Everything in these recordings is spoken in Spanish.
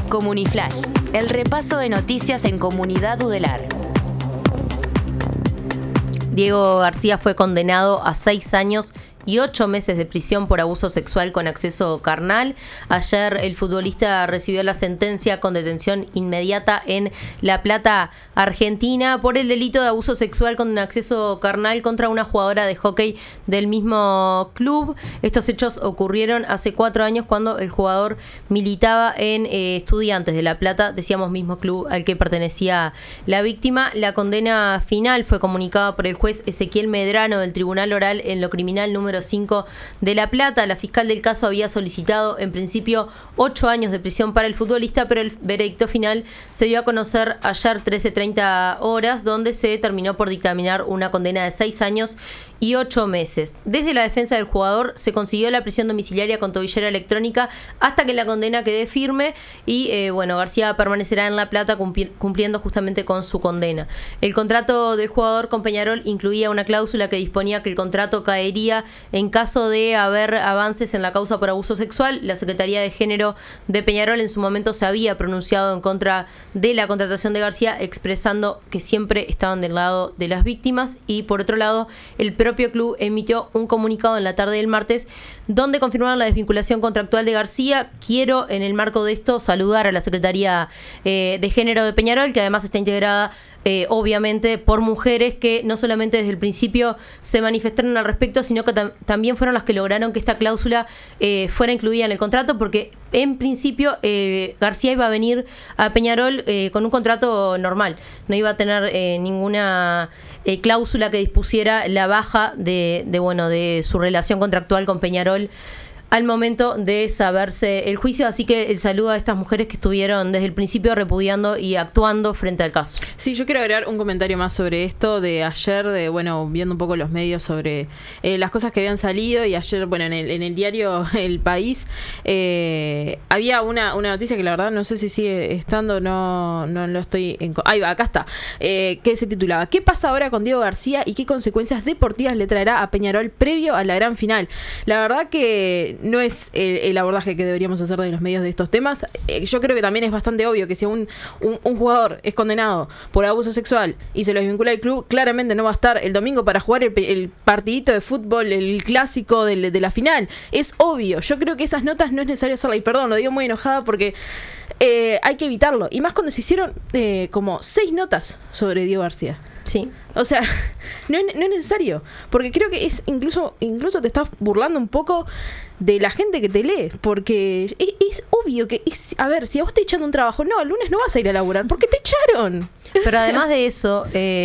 Comuniflash, el repaso de noticias en Comunidad Udelar. Diego García fue condenado a 6 años y 8 meses de prisión por abuso sexual con acceso carnal. Ayer el futbolista recibió la sentencia con detención inmediata en La Plata, Argentina, por el delito de abuso sexual con acceso carnal contra una jugadora de hockey del mismo club. Estos hechos ocurrieron hace 4 años cuando el jugador militaba en Estudiantes de La Plata, decíamos mismo club al que pertenecía la víctima. La condena final fue comunicada por el juez Ezequiel Medrano del Tribunal Oral en lo Criminal número 5 de La Plata. La fiscal del caso había solicitado en principio 8 años de prisión para el futbolista, pero el veredicto final se dio a conocer ayer 13:30 horas, donde se terminó por dictaminar una condena de 6 años y 8 meses. Desde la defensa del jugador se consiguió la prisión domiciliaria con tobillera electrónica hasta que la condena quede firme y García permanecerá en La Plata cumpliendo justamente con su condena. El contrato del jugador con Peñarol incluía una cláusula que disponía que el contrato caería en caso de haber avances en la causa por abuso sexual. La Secretaría de Género de Peñarol en su momento se había pronunciado en contra de la contratación de García, expresando que siempre estaban del lado de las víctimas. Y por otro lado, el propio club emitió un comunicado en la tarde del martes donde confirmaron la desvinculación contractual de García. Quiero, en el marco de esto, saludar a la Secretaría de Género de Peñarol, que además está integrada obviamente por mujeres que no solamente desde el principio se manifestaron al respecto, sino que también fueron las que lograron que esta cláusula fuera incluida en el contrato, porque en principio García iba a venir a Peñarol con un contrato normal, no iba a tener ninguna cláusula que dispusiera la baja de su relación contractual con Peñarol al momento de saberse el juicio. Así que el saludo a estas mujeres que estuvieron desde el principio repudiando y actuando frente al caso. Sí, yo quiero agregar un comentario más sobre esto de ayer, viendo un poco los medios sobre las cosas que habían salido, y ayer, en el diario El País había una noticia que la verdad no sé si sigue estando, no lo estoy... Ahí va, acá está, que se titulaba ¿Qué pasa ahora con Diego García y qué consecuencias deportivas le traerá a Peñarol previo a la gran final? La verdad que no es el abordaje que deberíamos hacer de los medios de estos temas. Yo creo que también es bastante obvio que si un jugador es condenado por abuso sexual y se lo desvincula el club, claramente no va a estar el domingo para jugar el partidito de fútbol, el clásico de la final. Es obvio. Yo creo que esas notas no es necesario hacerlas. Y perdón, lo digo muy enojada porque hay que evitarlo. Y más cuando se hicieron como 6 notas sobre Diego García. Sí. O sea, no es necesario. Porque creo que es incluso te estás burlando un poco de la gente que te lee. Porque es obvio que a ver, si a vos te echan un trabajo, no, el lunes no vas a ir a laburar porque te echaron. Pero además de eso,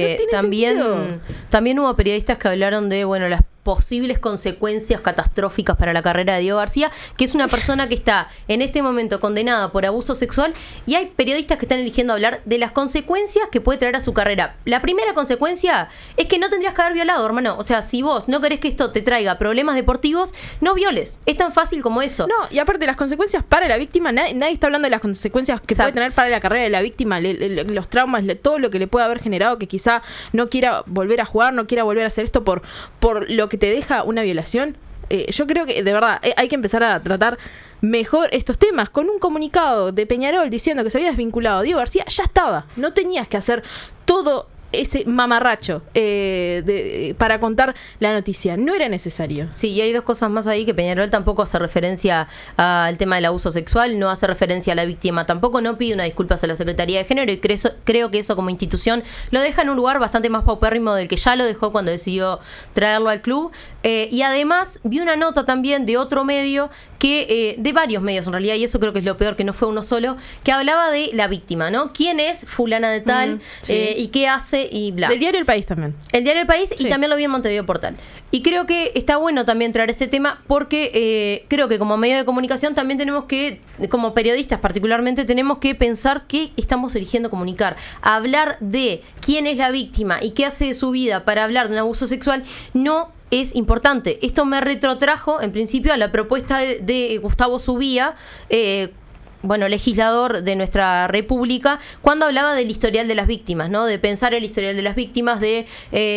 también hubo periodistas que hablaron de las posibles consecuencias catastróficas para la carrera de Diego García, que es una persona que está en este momento condenada por abuso sexual, y hay periodistas que están eligiendo hablar de las consecuencias que puede traer a su carrera. La primera consecuencia es que no tendrías que haber violado, hermano. O sea, si vos no querés que esto te traiga problemas deportivos, no violes. Es tan fácil como eso. No, y aparte las consecuencias para la víctima, nadie está hablando de las consecuencias que puede tener para la carrera de la víctima, los traumas, todo lo que le puede haber generado, que quizá no quiera volver a jugar, no quiera volver a hacer esto por lo que te deja una violación. Yo creo que de verdad hay que empezar a tratar mejor estos temas. Con un comunicado de Peñarol diciendo que se había desvinculado Diego García, ya estaba. No tenías que hacer todo ese mamarracho para contar la noticia. No era necesario. Sí, y hay 2 cosas más ahí, que Peñarol tampoco hace referencia al tema del abuso sexual, no hace referencia a la víctima, tampoco no pide una disculpas a la Secretaría de Género, y creo que eso como institución lo deja en un lugar bastante más paupérrimo del que ya lo dejó cuando decidió traerlo al club. Y además vi una nota también de otro medio de varios medios en realidad, y eso creo que es lo peor, que no fue uno solo, que hablaba de la víctima, ¿no? ¿Quién es fulana de tal? Y qué hace y bla. Del diario El País también. El diario El País, sí. Y también lo vi en Montevideo Portal. Y creo que está bueno también traer este tema porque creo que como medio de comunicación también tenemos que, como periodistas particularmente, tenemos que pensar qué estamos eligiendo comunicar. Hablar de quién es la víctima y qué hace de su vida para hablar de un abuso sexual no es importante. Esto me retrotrajo en principio a la propuesta de Gustavo Subía legislador de nuestra república, cuando hablaba del historial de las víctimas, ¿no? De pensar el historial de las víctimas, de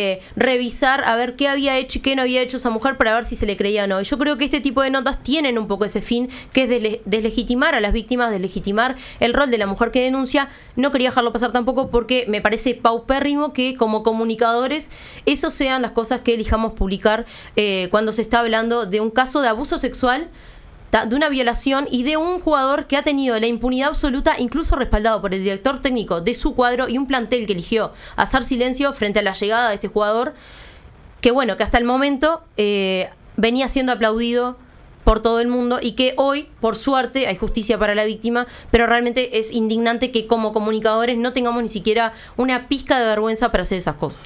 revisar a ver qué había hecho y qué no había hecho esa mujer para ver si se le creía o no. Y yo creo que este tipo de notas tienen un poco ese fin, que es deslegitimar a las víctimas, deslegitimar el rol de la mujer que denuncia. No quería dejarlo pasar tampoco porque me parece paupérrimo que como comunicadores eso sean las cosas que elijamos publicar cuando se está hablando de un caso de abuso sexual, de una violación y de un jugador que ha tenido la impunidad absoluta, incluso respaldado por el director técnico de su cuadro y un plantel que eligió hacer silencio frente a la llegada de este jugador, que bueno, que hasta el momento venía siendo aplaudido por todo el mundo y que hoy, por suerte, hay justicia para la víctima, pero realmente es indignante que como comunicadores no tengamos ni siquiera una pizca de vergüenza para hacer esas cosas.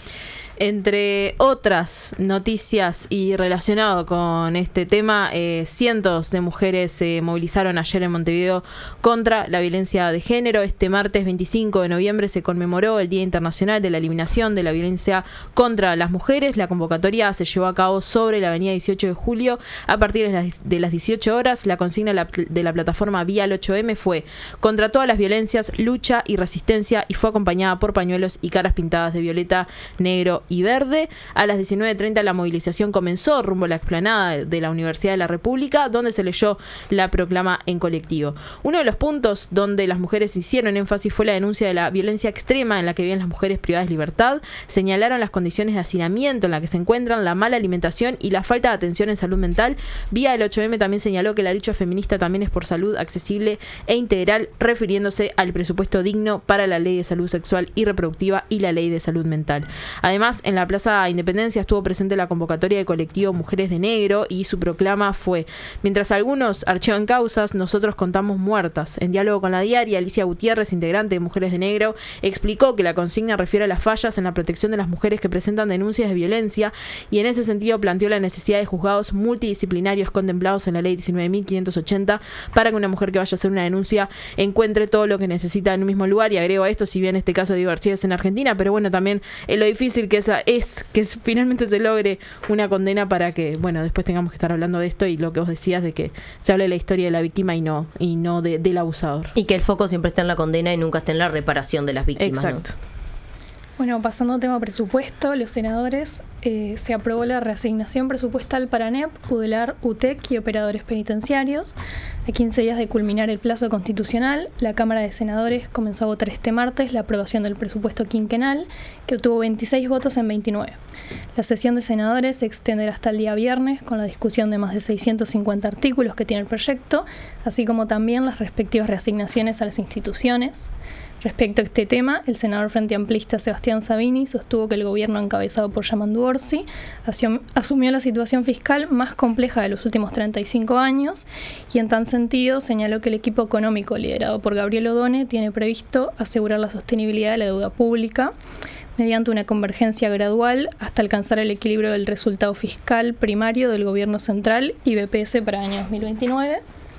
Entre otras noticias y relacionado con este tema, cientos de mujeres se movilizaron ayer en Montevideo contra la violencia de género. Este martes 25 de noviembre se conmemoró el Día Internacional de la Eliminación de la Violencia contra las Mujeres. La convocatoria se llevó a cabo sobre la avenida 18 de julio a partir de las 18 horas. La consigna de la plataforma Vía al 8M fue: contra todas las violencias, lucha y resistencia, y fue acompañada por pañuelos y caras pintadas de violeta, negro y verde. A las 19:30 la movilización comenzó rumbo a la explanada de la Universidad de la República, donde se leyó la proclama en colectivo. Uno de los puntos donde las mujeres hicieron énfasis fue la denuncia de la violencia extrema en la que viven las mujeres privadas de libertad. Señalaron las condiciones de hacinamiento en las que se encuentran, la mala alimentación y la falta de atención en salud mental. Vía del 8M también señaló que la lucha feminista también es por salud accesible e integral, refiriéndose al presupuesto digno para la Ley de Salud Sexual y Reproductiva y la Ley de Salud Mental. Además, en la Plaza Independencia estuvo presente la convocatoria del colectivo Mujeres de Negro y su proclama fue: mientras algunos archivan causas, nosotros contamos muertas. En diálogo con la diaria, Alicia Gutiérrez, integrante de Mujeres de Negro, explicó que la consigna refiere a las fallas en la protección de las mujeres que presentan denuncias de violencia, y en ese sentido planteó la necesidad de juzgados multidisciplinarios contemplados en la Ley 19.580 para que una mujer que vaya a hacer una denuncia encuentre todo lo que necesita en un mismo lugar. Y agrego a esto, si bien este caso de diversidad es en Argentina, pero bueno, también lo difícil que es que finalmente se logre una condena para que, bueno, después tengamos que estar hablando de esto y lo que vos decías de que se hable de la historia de la víctima y no del abusador. Y que el foco siempre está en la condena y nunca está en la reparación de las víctimas. Exacto. ¿No? Bueno, pasando al tema presupuesto, los senadores se aprobó la reasignación presupuestal para ANEP, UDELAR, UTEC y operadores penitenciarios. A 15 días de culminar el plazo constitucional, la Cámara de Senadores comenzó a votar este martes la aprobación del presupuesto quinquenal, que obtuvo 26 votos en 29. La sesión de senadores se extenderá hasta el día viernes con la discusión de más de 650 artículos que tiene el proyecto, así como también las respectivas reasignaciones a las instituciones. Respecto a este tema, el senador Frente Amplista Sebastián Sabini sostuvo que el gobierno encabezado por Yamandu Orsi asumió la situación fiscal más compleja de los últimos 35 años y en tal sentido señaló que el equipo económico liderado por Gabriel Odone tiene previsto asegurar la sostenibilidad de la deuda pública mediante una convergencia gradual hasta alcanzar el equilibrio del resultado fiscal primario del gobierno central y BPS para el año 2029.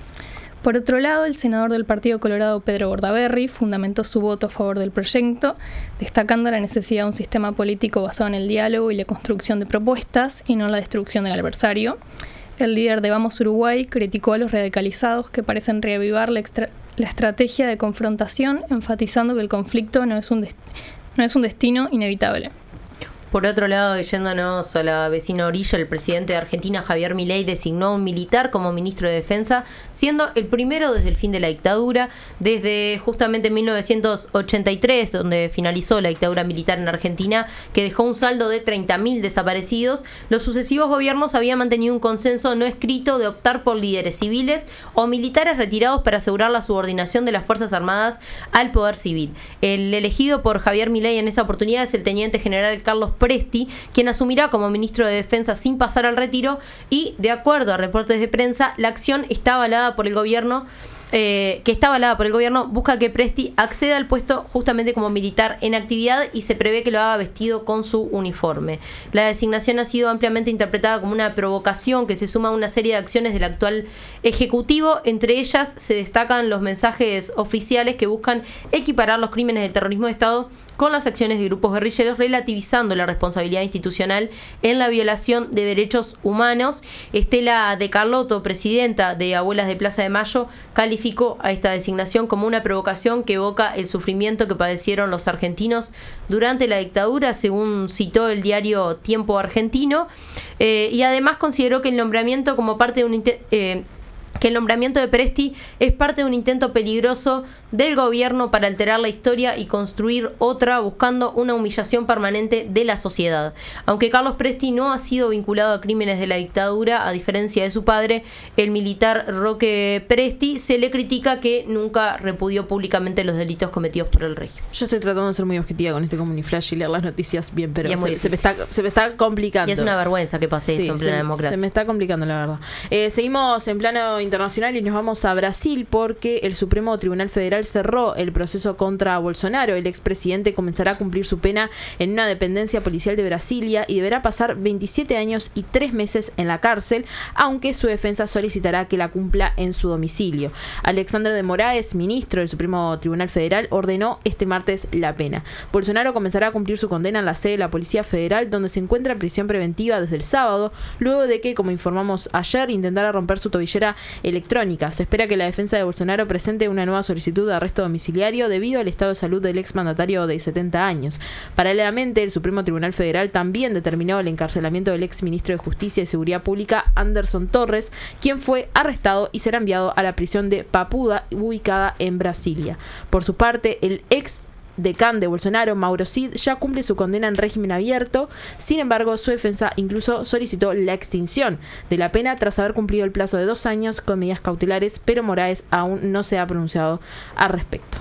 Por otro lado, el senador del Partido Colorado, Pedro Bordaberry, fundamentó su voto a favor del proyecto, destacando la necesidad de un sistema político basado en el diálogo y la construcción de propuestas y no en la destrucción del adversario. El líder de Vamos Uruguay criticó a los radicalizados que parecen reavivar la estrategia de confrontación, enfatizando que el conflicto no es un destino inevitable. Por otro lado, yéndonos a la vecina orilla, el presidente de Argentina, Javier Milei, designó a un militar como ministro de Defensa, siendo el primero desde el fin de la dictadura, desde justamente 1983, donde finalizó la dictadura militar en Argentina, que dejó un saldo de 30.000 desaparecidos. Los sucesivos gobiernos habían mantenido un consenso no escrito de optar por líderes civiles o militares retirados para asegurar la subordinación de las Fuerzas Armadas al poder civil. El elegido por Javier Milei en esta oportunidad es el teniente general Carlos Presti, quien asumirá como ministro de Defensa sin pasar al retiro, y de acuerdo a reportes de prensa, la acción está avalada por el gobierno, busca que Presti acceda al puesto justamente como militar en actividad y se prevé que lo haga vestido con su uniforme. La designación ha sido ampliamente interpretada como una provocación que se suma a una serie de acciones del actual Ejecutivo. Entre ellas se destacan los mensajes oficiales que buscan equiparar los crímenes del terrorismo de Estado con las acciones de grupos guerrilleros, relativizando la responsabilidad institucional en la violación de derechos humanos. Estela de Carlotto, presidenta de Abuelas de Plaza de Mayo, calificó a esta designación como una provocación que evoca el sufrimiento que padecieron los argentinos durante la dictadura, según citó el diario Tiempo Argentino, y además consideró que el nombramiento como parte de que el nombramiento de Presti es parte de un intento peligroso del gobierno para alterar la historia y construir otra, buscando una humillación permanente de la sociedad. Aunque Carlos Presti no ha sido vinculado a crímenes de la dictadura, a diferencia de su padre, el militar Roque Presti, se le critica que nunca repudió públicamente los delitos cometidos por el régimen. Yo estoy tratando de ser muy objetiva con este Comuniflash y leer las noticias bien, pero se me está complicando. Y es una vergüenza que pase esto en plena democracia. Se me está complicando, la verdad. Seguimos en plano internacional y nos vamos a Brasil, porque el Supremo Tribunal Federal cerró el proceso contra Bolsonaro. El expresidente comenzará a cumplir su pena en una dependencia policial de Brasilia y deberá pasar 27 años y 3 meses en la cárcel, aunque su defensa solicitará que la cumpla en su domicilio. Alexandre de Moraes, ministro del Supremo Tribunal Federal, ordenó este martes la pena. Bolsonaro comenzará a cumplir su condena en la sede de la Policía Federal, donde se encuentra en prisión preventiva desde el sábado, luego de que, como informamos ayer, intentara romper su tobillera electrónica. Se espera que la defensa de Bolsonaro presente una nueva solicitud de arresto domiciliario debido al estado de salud del exmandatario de 70 años. Paralelamente, el Supremo Tribunal Federal también determinó el encarcelamiento del exministro de Justicia y Seguridad Pública, Anderson Torres, quien fue arrestado y será enviado a la prisión de Papuda, ubicada en Brasilia. Por su parte, el ex decán de Bolsonaro, Mauro Cid, ya cumple su condena en régimen abierto. Sin embargo, su defensa incluso solicitó la extinción de la pena tras haber cumplido el plazo de 2 años con medidas cautelares, pero Moraes aún no se ha pronunciado al respecto.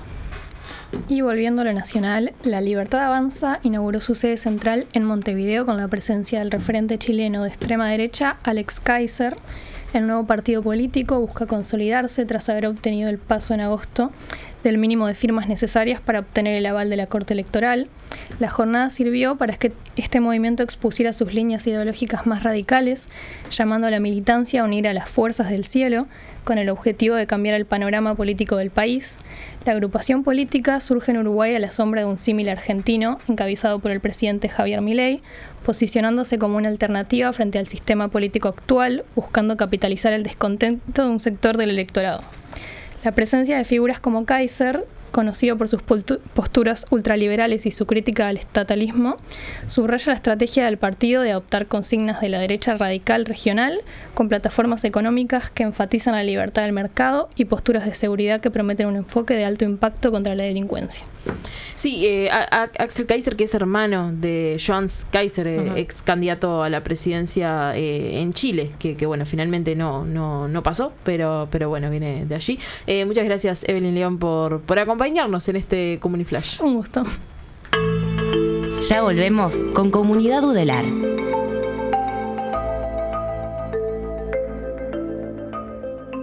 Y volviendo a lo nacional, La Libertad Avanza inauguró su sede central en Montevideo con la presencia del referente chileno de extrema derecha, Alex Kaiser. El nuevo partido político busca consolidarse tras haber obtenido el paso en agosto del mínimo de firmas necesarias para obtener el aval de la Corte Electoral. La jornada sirvió para que este movimiento expusiera sus líneas ideológicas más radicales, llamando a la militancia a unir a las fuerzas del cielo con el objetivo de cambiar el panorama político del país. La agrupación política surge en Uruguay a la sombra de un símil argentino encabezado por el presidente Javier Milei, posicionándose como una alternativa frente al sistema político actual, buscando capitalizar el descontento de un sector del electorado. La presencia de figuras como Kaiser, conocido por sus posturas ultraliberales y su crítica al estatalismo, subraya la estrategia del partido de adoptar consignas de la derecha radical regional con plataformas económicas que enfatizan la libertad del mercado y posturas de seguridad que prometen un enfoque de alto impacto contra la delincuencia. Sí, Axel Kaiser, que es hermano de Johannes Kaiser, ex candidato a la presidencia en Chile, que bueno, finalmente no pasó, pero bueno, viene de allí. Muchas gracias, Evelyn León, por acompañarnos en este Comuniflash. Un gusto. Ya volvemos con Comunidad Udelar.